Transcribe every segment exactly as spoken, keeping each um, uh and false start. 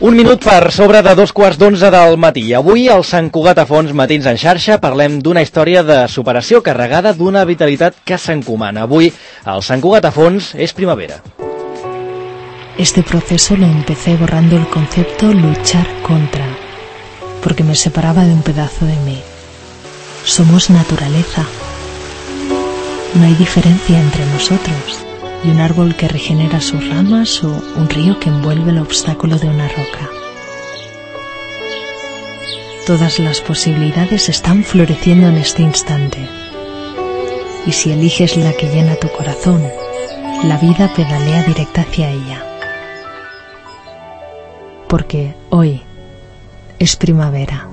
Un minut per sobre de dos quarts d'onze del matí. Avui, al Sant Cugat a Fons Matins en xarxa, parlem d'una història de superació carregada d'una vitalitat que s'encomana. Avui, al Sant Cugat a Fons és primavera. Este proceso lo empecé borrando el concepto luchar contra, porque me separaba de un pedazo de mí. Somos naturaleza. No hay diferencia entre nosotros y un árbol que regenera sus ramas o un río que envuelve el obstáculo de una roca. Todas las posibilidades están floreciendo en este instante. Y si eliges la que llena tu corazón, la vida pedalea directa hacia ella. Porque hoy es primavera.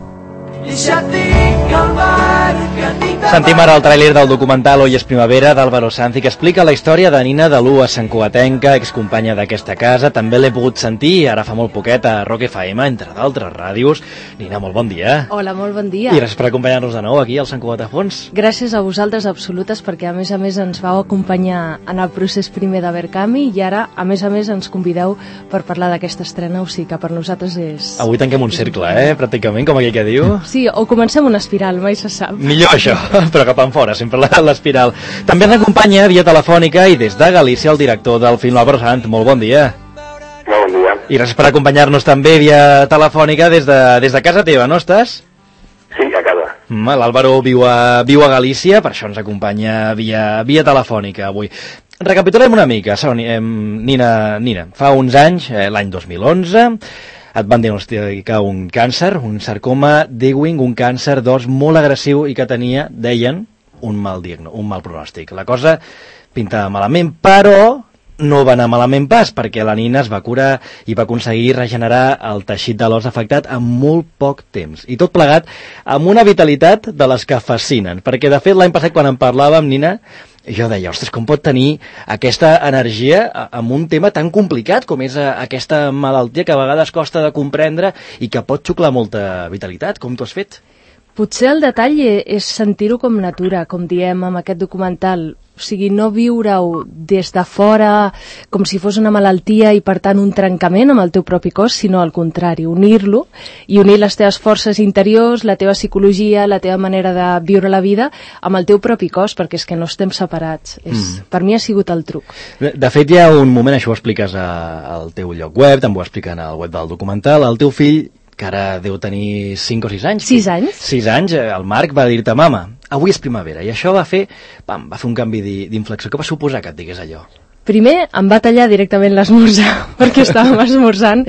Sentim ara el tràiler del documental Hoy és primavera d'Álvaro Sanz, que explica la història de Nina de Lua, santcugatenca, excompanya d'aquesta casa. També l'he pogut sentir ara fa molt poquet a Rock F M, entre d'altres ràdios. Nina, molt bon dia. Hola, molt bon dia. I gràcies per acompanyar-nos de nou aquí al Sant Cugat a Fons. Gràcies a vosaltres absolutes, perquè a més a més ens vau acompanyar en el procés primer de Verkami i ara, a més a més, ens convideu per parlar d'aquesta estrena, o sigui que per nosaltres és... Avui tanquem un cercle, eh? Pràcticament, com aquell que diu. Sí, o comencem una espiral, mai se sap. Millor això, però cap enfora, sempre l'espiral. També ens acompanya via telefònica i des de Galícia el director del film, Álvaro Sanz. Molt bon dia. Molt bon dia. I gràcies per acompanyar-nos també via telefònica des de, des de casa teva, no estàs? Sí, a casa. L'Álvaro viu a, viu a Galícia, per això ens acompanya via, via telefònica avui. Recapitulem una mica, Soni, eh, Nina, Nina, fa uns anys, eh, l'any dos mil onze... et van diagnosticar un càncer, un sarcoma d'Ewing, un càncer d'os molt agressiu i que tenia, deien, un mal, diagno, un mal pronòstic. La cosa pintava malament, però no va anar malament pas, perquè la Nina es va curar i va aconseguir regenerar el teixit de l'os afectat en molt poc temps. I tot plegat amb una vitalitat de les que fascinen, perquè de fet l'any passat quan en parlàvem, Nina, jo deia, ostres, com pot tenir aquesta energia amb un tema tan complicat com és aquesta malaltia que a vegades costa de comprendre i que pot xuclar molta vitalitat, com t'ho has fet? Potser el detall és sentir-ho com natura, com diem amb aquest documental. O sigui, no viure-ho des de fora com si fos una malaltia i per tant un trencament amb el teu propi cos, sinó al contrari, unir-lo i unir les teves forces interiors, la teva psicologia, la teva manera de viure la vida amb el teu propi cos, perquè és que no estem separats. És, mm. Per mi ha sigut el truc. De fet, hi ha un moment, això ho expliques a, al teu lloc web, també ho expliquen al web del documental, el teu fill, que ara deu tenir cinc o sis anys. sis anys. sis anys, el Marc va dir-te, mama, avui és primavera, i això va fer, pam, va fer un canvi d'inflexió. Què va suposar que et digués allò? Primer em va tallar directament l'esmorzar, perquè estàvem esmorzant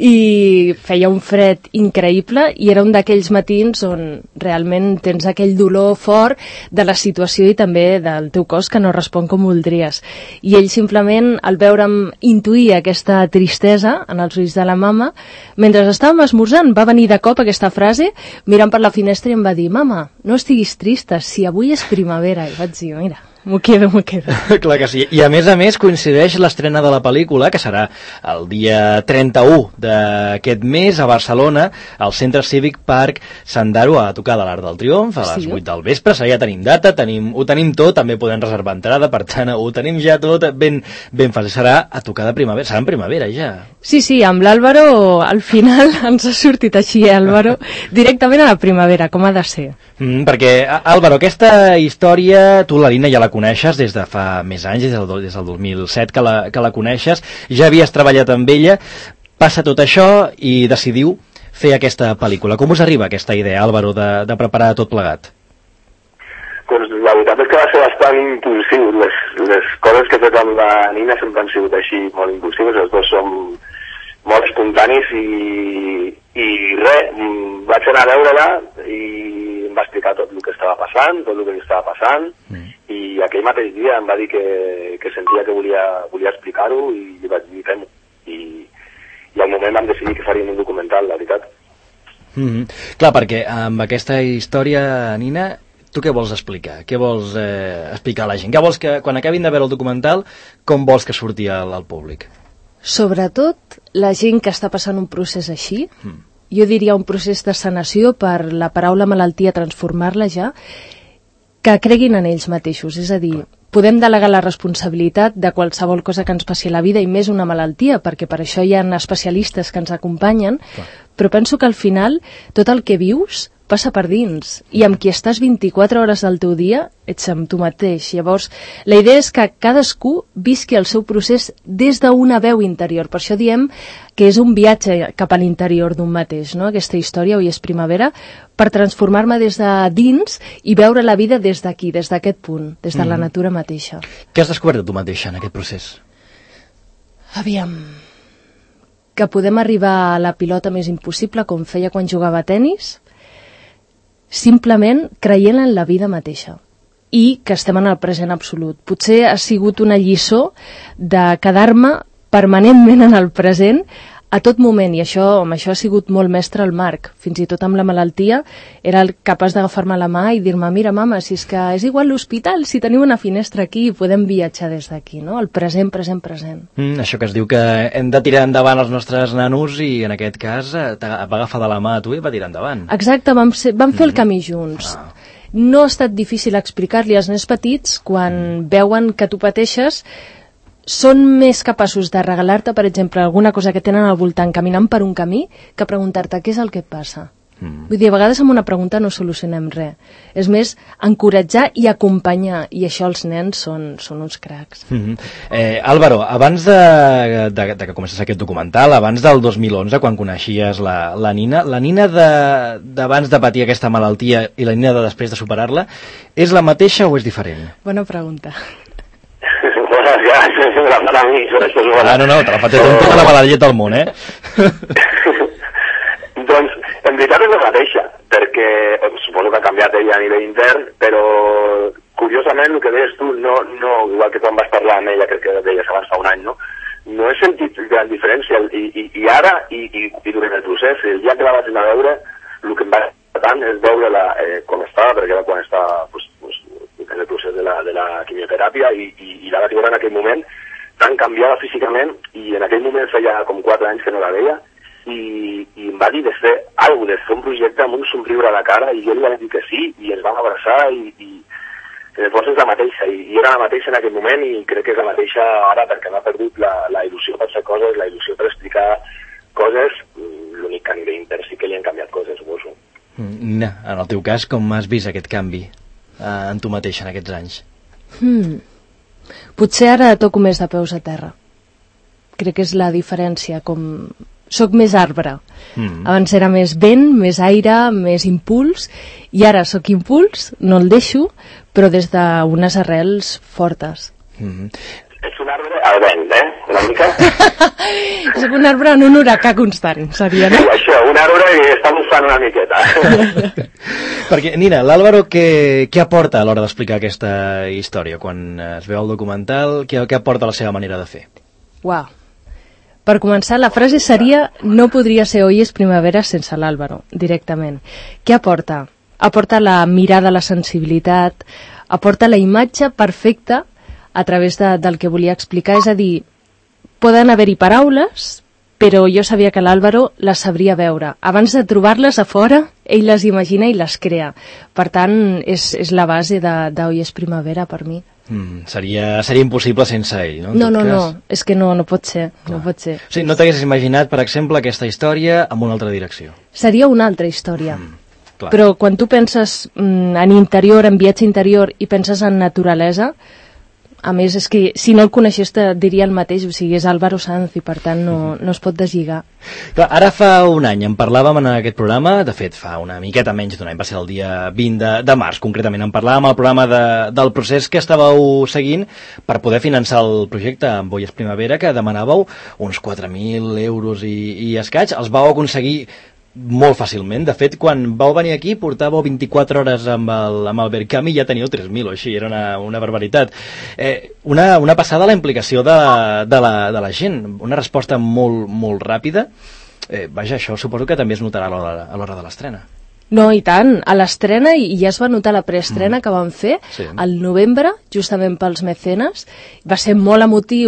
i feia un fred increïble i era un d'aquells matins on realment tens aquell dolor fort de la situació i també del teu cos que no respon com voldries. I ell simplement, al veure'm intuir aquesta tristesa en els ulls de la mama, mentre estàvem esmorzant va venir de cop aquesta frase, mirant per la finestra i em va dir, mama, no estiguis trista, si avui és primavera. I vaig dir, mira, m'ho quedo, m'ho quedo. Clar que sí. I a més a més coincideix l'estrena de la pel·lícula, que serà el dia trenta-u d'aquest mes a Barcelona, al Centre Cívic Parc Sandaro, a tocar de l'Arc del Triomf, a les sí. vuit del vespre. Ja tenim data, tenim, ho tenim tot, també podem reservar entrada, per tant, ho tenim ja tot ben, ben fàcil. Serà a tocar de primavera, serà en primavera ja. Sí, sí, amb l'Álvaro al final ens ha sortit així, eh, Álvaro, directament a la primavera, com ha de ser. Mm, perquè, Álvaro, aquesta història, tu la Nina ja la coneixes des de fa més anys, des del, des del dos mil set que la, que la coneixes, ja havies treballat amb ella, passa tot això i decidiu fer aquesta pel·lícula. Com us arriba aquesta idea, Álvaro, de, de preparar tot plegat? Doncs la veritat és que va ser bastant impulsiu. Les, les coses que he fet amb la Nina sempre han sigut així molt impulsives, els dos som molt espontanis i, i res, vaig anar a veure-la i em va explicar tot el que estava passant, tot el que estava passant, mm. i aquell mateix dia em va dir que, que sentia que volia, volia explicar-ho i li vaig dir fem-ho. I, I al moment vam decidir que faríem un documental, la veritat. Mm-hmm. Clar, perquè amb aquesta història, Nina, tu què vols explicar? Què vols eh, explicar a la gent? Què vols que, quan acabin de veure el documental, com vols que surti al, al públic? Sobretot la gent que està passant un procés així, mm. jo diria un procés de sanació per la paraula malaltia transformar-la ja, que creguin en ells mateixos, és a dir, podem delegar la responsabilitat de qualsevol cosa que ens passi a la vida i més una malaltia, perquè per això hi ha especialistes que ens acompanyen, clar. Però penso que al final tot el que vius passa per dins, i amb qui estàs vint-i-quatre hores del teu dia ets amb tu mateix. Llavors, la idea és que cadascú visqui el seu procés des d'una veu interior. Per això diem que és un viatge cap a l'interior d'un mateix, no? Aquesta història, Avui és primavera, per transformar-me des de dins i veure la vida des d'aquí, des d'aquest punt, des de mm. la natura mateixa. Què has descobert de tu mateixa en aquest procés? Aviam... que podem arribar a la pilota més impossible, com feia quan jugava a tenis, simplement creient en la vida mateixa i que estem en el present absolut. Potser ha sigut una lliçó de quedar-me permanentment en el present a tot moment, i això, amb això ha sigut molt mestre el Marc. Fins i tot amb la malaltia era capaç d'agafar-me la mà i dir-me, mira mama, si és que és igual l'hospital, si teniu una finestra aquí i podem viatjar des d'aquí, no? El present, present, present. Mm, això que es diu que hem de tirar endavant els nostres nanos i en aquest cas va agafar de la mà a tu i va tirar endavant. Exacte, vam, ser, vam fer mm. el camí junts. Ah. No ha estat difícil explicar-li als nens petits quan veuen que tu pateixes. Són més capaços de regalar-te, per exemple, alguna cosa que tenen al voltant caminant per un camí que preguntar-te què és el que et passa. Mm. Vull dir, a vegades amb una pregunta no solucionem res. És més, encoratjar i acompanyar, i això els nens són, són uns cracs. Mm-hmm. eh, Álvaro, abans de, de, de que comences aquest documental, abans del dos mil onze, quan coneixies la, la Nina, la Nina d'abans de, de patir aquesta malaltia i la Nina de després de superar-la, és la mateixa o és diferent? Bona pregunta. Buenas, gràcies, me la fan a mi. Ah, no, no, te la faig tota la medalleta al món, eh? Doncs, en veritat és la mateixa, perquè suposo que ha canviat ella a nivell intern, però curiosament el que deies tu, no, no, igual que quan vas parlar amb ella, crec que deies abans fa un any, no? No he sentit gran diferència, i, i, i ara, i, i, i durant el procés, el dia que la vaig anar a veure, el que em va tant és veure-la eh, com estava, perquè era quan estava pues, pues, en el procés de la, de la quimioteràpia, i, i, i la vaig veure en aquell moment tan canviada físicament, i en aquell moment feia com quatre anys que no la veia, i, i em va dir de fer alguna cosa, de fer un projecte amb un somriure a la cara, i jo li vaig dir que sí, i ens vam abraçar, i, i en el fons és la mateixa, i, i era la mateixa en aquell moment, i crec que és la mateixa ara, perquè m'ha perdut la, la il·lusió per fer coses, la il·lusió per explicar coses, l'únic que a nivell intern sí que li han canviat coses, suposo. No, en el teu cas, com has vist aquest canvi eh, en tu mateixa en aquests anys? Hmm. Potser ara toco més de peus a terra. Crec que és la diferència, com... Soc més arbre. Mm. Abans era més vent, més aire, més impuls, i ara sóc impuls, no el deixo, però des d'unes arrels fortes. Mm. És un arbre al vent, eh? Una mica. Soc un arbre en un huracà constant, seria, no? Sí, això, un arbre que està bufant una miqueta. Perquè, Nina, l'Álvaro què, què aporta a l'hora d'explicar aquesta història? Quan es veu el documental, què, què aporta la seva manera de fer? Uau. Per començar, la frase seria no podria ser Hoy es primavera sense l'Álvaro, directament. Què aporta? Aporta la mirada, la sensibilitat, aporta la imatge perfecta a través de, del que volia explicar, és a dir, poden haver-hi paraules, però jo sabia que l'Álvaro les sabria veure. Abans de trobar-les a fora, ell les imagina i les crea. Per tant, és, és la base de, de Hoy es primavera per mi. Mm, seria, seria impossible sense ell, no? En no, no, cas... no, és que no, no pot ser, no pot ser. O sigui, no t'haguessis imaginat, per exemple, aquesta història amb una altra direcció? Seria una altra història. Mm, clar. Però quan tu penses mm, en interior, en viatge interior, i penses en naturalesa, a més, és que si no el coneixés te diria el mateix, o sigui, és Álvaro Sanz i per tant no, no es pot deslligar. Clar, ara fa un any en parlàvem en aquest programa, de fet fa una miqueta menys d'un any, va ser el dia vint de, de març concretament, en parlàvem al programa de, del procés que estàveu seguint per poder finançar el projecte amb Hoy es primavera, que demanàveu uns quatre mil euros i, i escaig, els vau aconseguir molt fàcilment. De fet, quan vau venir aquí portàveu vint-i-quatre hores amb el, amb el Verkam i ja teníeu tres mil o així, era una, una barbaritat. Eh, una, una passada la implicació de, de, la, de la gent, una resposta molt, molt ràpida. Eh, vaja, això suposo que també es notarà a l'hora de l'estrena. No, i tant, a l'estrena, i ja es va notar la preestrena mm. que vam fer, sí. al novembre, justament pels mecenes, va ser molt emotiu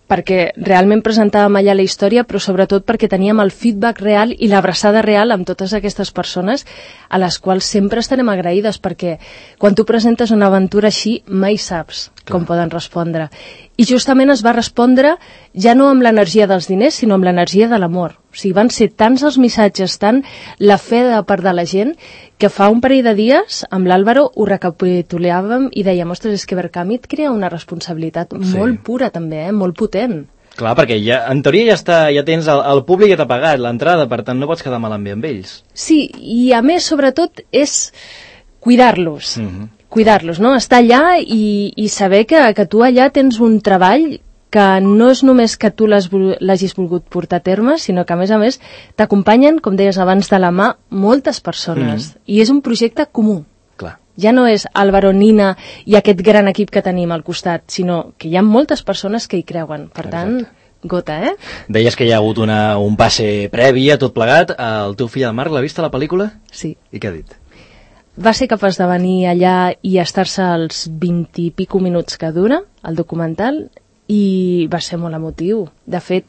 perquè realment presentàvem allà la història, però sobretot perquè teníem el feedback real i l'abraçada real amb totes aquestes persones a les quals sempre estarem agraïdes, perquè quan tu presentes una aventura així mai saps Clar. com poden respondre. I justament es va respondre ja no amb l'energia dels diners, sinó amb l'energia de l'amor. O sigui, van ser tants els missatges, tant la fe de part de la gent, que fa un parell de dies amb l'Àlvaro ho recapitulàvem i dèiem, ostres, és que Verkami et crea una responsabilitat sí. molt pura també, eh? molt potent. Clar, perquè ja, en teoria ja, està, ja tens el, el públic ja t'ha pagat l'entrada, per tant no pots quedar malament amb ells. Sí, i a més, sobretot, és cuidar-los. Mm-hmm. Cuidar-los, no? Estar allà i, i saber que, que tu allà tens un treball que no és només que tu l'hagis volgut portar a terme, sinó que, a més a més, t'acompanyen, com deies abans, de la mà moltes persones. Mm. I és un projecte comú. Clar. Ja no és Álvaro, Nina i aquest gran equip que tenim al costat, sinó que hi ha moltes persones que hi creuen. Per tant, Exacte. gota, eh? Deies que hi ha hagut una, un passe previ a tot plegat. El teu fill, el Marc, l'ha vist a la pel·lícula? Sí. I què ha dit? Va ser capaç de venir allà i estar-se els vint i pico minuts que dura, el documental, i va ser molt emotiu. De fet,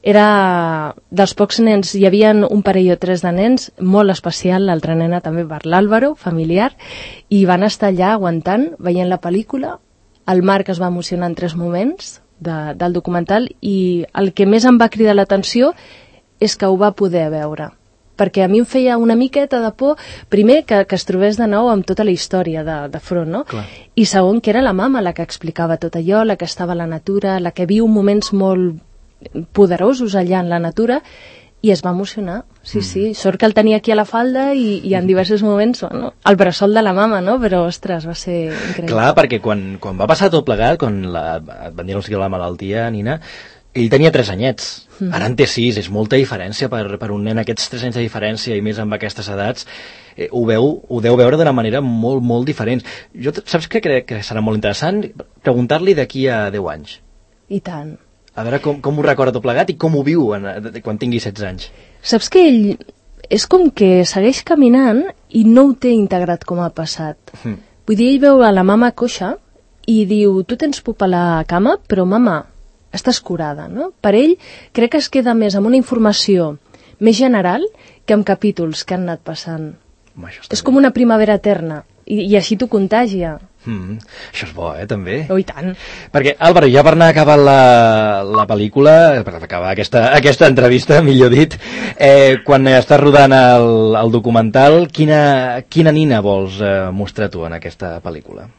era dels pocs nens, hi havia un parell o tres de nens, molt especial, l'altra nena també per l'Àlvaro, familiar, i van estar allà aguantant, veient la pel·lícula. El Marc es va emocionar en tres moments de, del documental i el que més em va cridar l'atenció és que ho va poder veure. Perquè a mi em feia una miqueta de por, primer, que, que es trobés de nou amb tota la història de, de front, no? Clar. I segon, que era la mama la que explicava tot allò, la que estava a la natura, la que viu moments molt poderosos allà en la natura, i es va emocionar. Sí, mm. sí, sort que el tenia aquí a la falda i, i en diversos moments, bueno, el bressol de la mama, no? Però, ostres, va ser increïble. Clar, perquè quan, quan va passar tot plegat, quan la, et van diagnosticar la malaltia, Nina, ell tenia tres anyets, mm. ara en té sis, és molta diferència per, per un nen, aquests tres anys de diferència i més amb aquestes edats, eh, ho, veu, ho deu veure d'una manera molt, molt diferent. Jo, saps què crec que serà molt interessant? Preguntar-li d'aquí a deu anys. I tant. A veure com, com ho recorda tot plegat i com ho viu en, quan tingui setze anys. Saps que ell és com que segueix caminant i no ho té integrat com ha passat. Mm. Vull dir, ell veu a la mama coixa i diu, tu tens pup a la cama, però mama, estàs curada, no? Per ell, crec que es queda més amb una informació més general que amb capítols que han anat passant. Home, és bé. Com una primavera eterna, i, i així t'ho contagia. Mm, això és bo, eh, també. Oh, i tant. Perquè, Álvaro, ja per anar acabant la, la pel·lícula, per acabar aquesta, aquesta entrevista, millor dit, eh, quan estàs rodant el, el documental, quina, quina nina vols eh, mostrar tu en aquesta pel·lícula?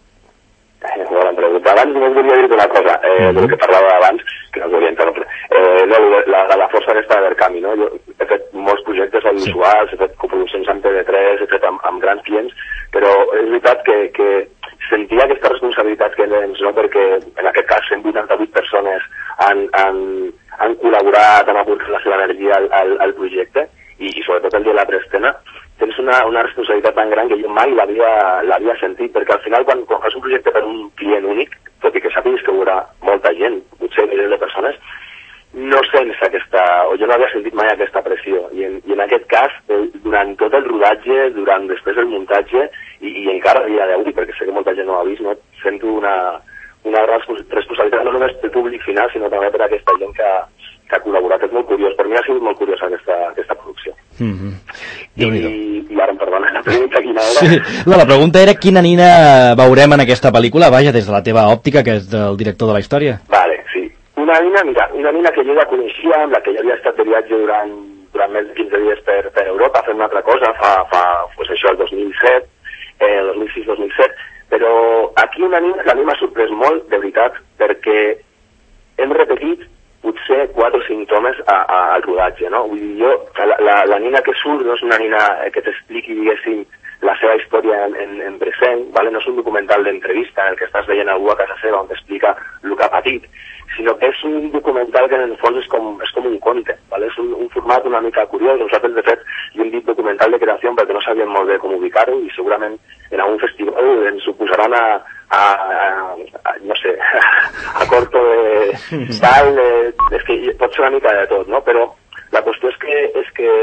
Abans només volia dir una cosa, eh, mm-hmm. del que parlava abans, que no us volia interrompre. Eh, no, la, la, la força aquesta de Verkami, no? Jo he fet molts projectes audiovisuals, sí. he fet coproduccions amb T V tres, he fet amb, amb grans clients, però és veritat que, que sentia aquesta responsabilitat que tens, no? Perquè en aquest cas cent vuitanta-vuit persones han, han, han col·laborat, han aportat la seva energia al, al, al projecte, i, i sobretot el dia de la preestena, tens una, una responsabilitat tan gran que jo mai l'havia sentit, perquè al final quan, quan fas un projecte per un client únic, tot i que sàpigues que hi haurà molta gent, potser milers de persones, no sents aquesta, o jo no havia sentit mai aquesta pressió, i en, i en aquest cas, eh, durant tot el rodatge, durant després del muntatge, i, i encara a dia d'avui, perquè sé que molta gent no ho ha vist, no? Sento una, una responsabilitat no només del públic final, sinó també per aquesta gent que, que ha col·laborat. És molt curiós, per mi ha sigut molt curiós aquesta, aquesta producció. Mm-hmm. I, i ara em perdona, la pregunta quina era? Sí. No, la pregunta era quina nina veurem en aquesta pel·lícula, vaja, des de la teva òptica, que és del director de la història. Vale, sí. Una nina, mira, una nina que jo ja coneixia, amb la que ja havia estat de viatge durant, durant més de quinze dies per, per Europa, fent una altra cosa, fa, fa pues això, el dos mil set, eh, dos mil sis dos mil set, però aquí una nina que a mi m'ha sorprès molt, de veritat, perquè hem repetit potser quatre o cinc tomes a, a, al rodatge, no? Vull dir, jo, la, la, la nina que surt no és una nina que t'expliqui, diguéssim, la seva història en, en, en present, ¿vale? No és un documental d'entrevista en el que estàs veient algú a casa seva on t'explica el que ha patit, sinó que és un documental que en el fons és com, és com un conte, ¿vale? És un, un format una mica curiós. Nosaltres, de fet, li hem dit documental de creació perquè no sabíem molt bé com ubicar-ho i segurament en algun festival ens ho posaran a, a, a, a no sé, a corto de tal, de, és que pot ser una mica de tot, no? Però la qüestió és que, és que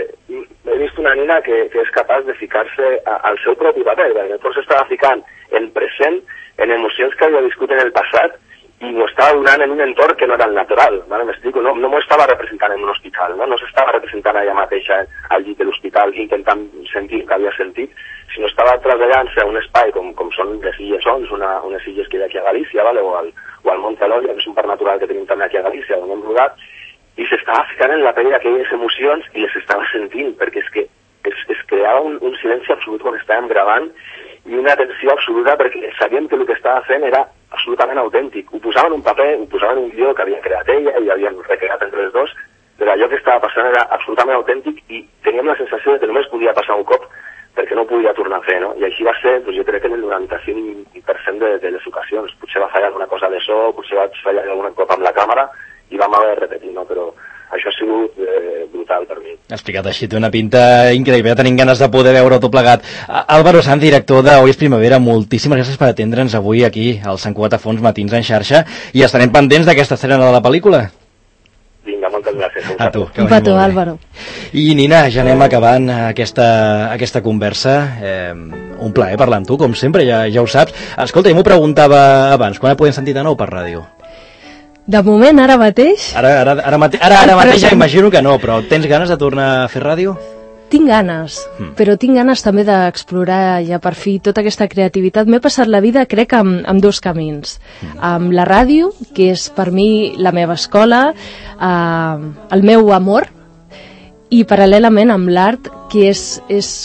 he vist una nina que, que és capaç de ficar-se a, al seu propi paper, perquè llavors s'estava ficant en present, en emocions que havia viscut en el passat, i m'ho estava donant en un entorn que no era el natural, ¿vale? M'explico, no, no m'ho estava representant en un hospital, no, no s'estava representant allà mateixa al llit de l'hospital intentant sentir el que havia sentit, sinó estava traslladant-se a un espai com, com són les Illes Ons, una, unes illes que hi ha aquí a Galícia, ¿vale? o, al, o al Monte Lòria, que és un parc natural que tenim també aquí a Galícia, on hem rodat, i s'estava ficant en la pell aquelles emocions i les estava sentint, perquè és que es, es creava un, un silenci absolut quan estàvem gravant i una tensió absoluta perquè sabíem que el que estava fent era absolutament autèntic. Ho posaven en un paper, ho posaven en un guió que havia creat ella i havien recreat entre els dos, però allò que estava passant era absolutament autèntic i teníem la sensació de que només podia passar un cop perquè no podia tornar a fer, no? I així va ser, doncs jo crec que en el noranta-cinc per cent de, de les ocasions. Potser va fallar alguna cosa de so, potser va fallar algun cop amb la càmera i vam haver de repetir, no? Però això ha sigut eh, brutal per mi. Explicat així, té una pinta increïble, ja tenim ganes de poder veure tot plegat. Álvaro Sanz, director de Hoy es Primavera, moltíssimes gràcies per atendre'ns avui aquí, al Sant Cugat a Fons Matins en xarxa, i estarem pendents d'aquesta estrena de la pel·lícula. Vinga, moltes gràcies. A tu. Un petó, Álvaro. I Nina, ja anem acabant aquesta, aquesta conversa. Eh, un plaer parlar amb tu, com sempre, ja, ja ho saps. Escolta, jo m'ho preguntava abans, quan la podem sentir de nou per ràdio? De moment, ara mateix... Ara, ara, ara, mate ara, ara mateix ja imagino que no, però tens ganes de tornar a fer ràdio? Tinc ganes, mm. però tinc ganes també d'explorar ja per fi tota aquesta creativitat. M'he passat la vida, crec, amb, amb dos camins. Mm. Amb la ràdio, que és per mi la meva escola, eh, el meu amor, i paral·lelament amb l'art, que és... és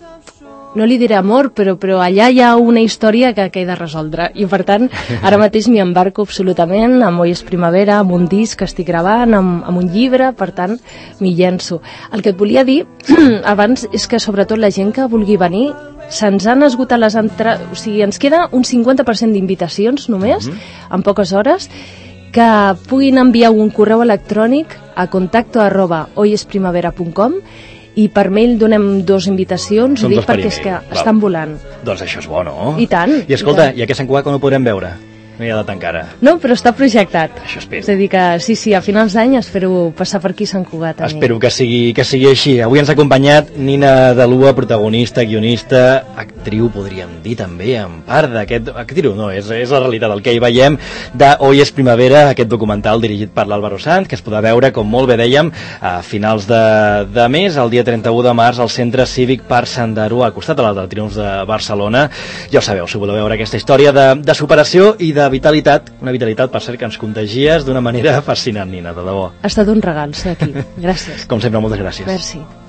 no li diré amor, però, però allà hi ha una història que, que he de resoldre. I per tant, ara mateix m'hi embarco absolutament amb Hoy es Primavera, amb un disc que estic gravant, amb, amb un llibre, per tant, m'hi llenço. El que et volia dir abans és que sobretot la gent que vulgui venir, se'ns han esgotat les entrades, o sigui, ens queda un cinquanta per cent d'invitacions només, mm-hmm. en poques hores, que puguin enviar un correu electrònic a contacto arroba hoyesprimavera punt com i per mail donem dues invitacions, dic perquè és que val. Estan volant. Doncs això és bo, no? I tant. I escolta, i, tant. I aquest Sant Cugat quan ho podrem veure? No hi ha data encara. No, però està projectat. Això espero. És a dir que sí, sí, a finals d'any espero passar per aquí Sant Cugat. Espero que sigui, que sigui així. Avui ens ha acompanyat Nina de Lua, protagonista, guionista, actriu, podríem dir també, en part d'aquest... Actriu, no, és, és la realitat, el que hi veiem de Hoy es Primavera, aquest documental dirigit per l'Álvaro Sanz, que es podrà veure, com molt bé dèiem, a finals de, de mes, el dia trenta-u de març, al Centre Cívic Parc Sandarú, al costat de l'Arc dels Triomfs de Barcelona. Ja ho sabeu, si voleu veure aquesta història de, de superació i de vitalitat, una vitalitat, per cert, que ens contagies d'una manera fascinant, Nina, de debò. Ha estat un regal ser aquí. Gràcies. Com sempre, moltes gràcies. Merci.